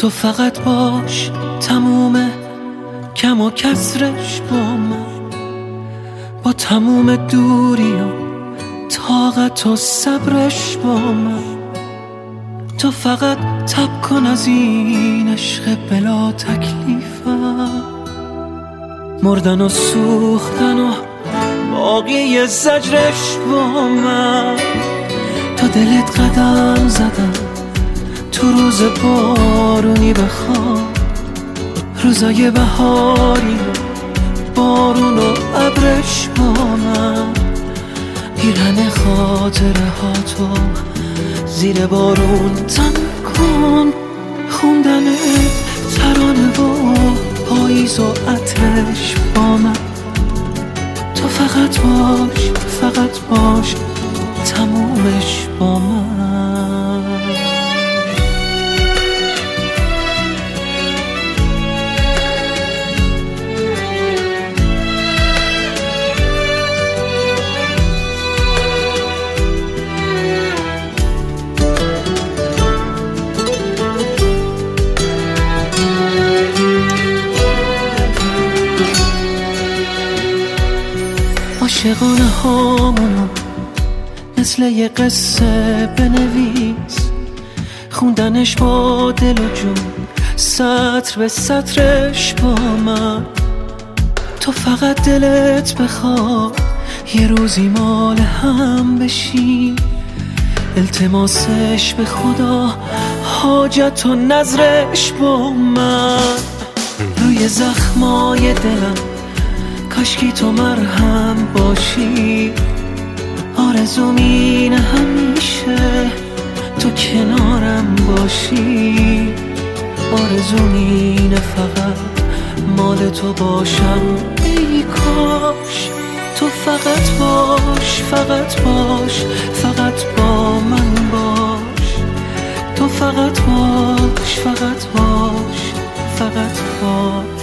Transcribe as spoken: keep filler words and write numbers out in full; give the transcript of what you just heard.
تو فقط باش، تموم کم و کسرش با من، با تموم دوری و طاقت و صبرش با من. تو فقط تب کن از این عشق بلا تکلیفم، مردن و سوختن و باقی زجرش با من. تا دلت قدم زدم تو روز بارونی بخواب، روزای بهاری بارون و ابرش با من. پیرهن خاطره ها تو زیر بارون تن کن، خوندن ترانه و پاییز و عطرش با من. تو فقط باش، فقط باش، تمومش با من. عاشقانه هامونو مثل یه قصه بنویس، خوندنش با دل و جون سطر به سطرش با من. تو فقط دلت بخواد یه روزی مال هم بشی، التماسش به خدا حاجت و نظرش با من. روی زخمای دلم کاشکی تو مرهم باشی، آرزوم اینه همیشه تو کنارم باشی. آرزوم اینه فقط مال تو باشم، ای کاش. تو فقط باش، فقط باش، فقط با من باش. تو فقط باش، فقط باش، فقط باش.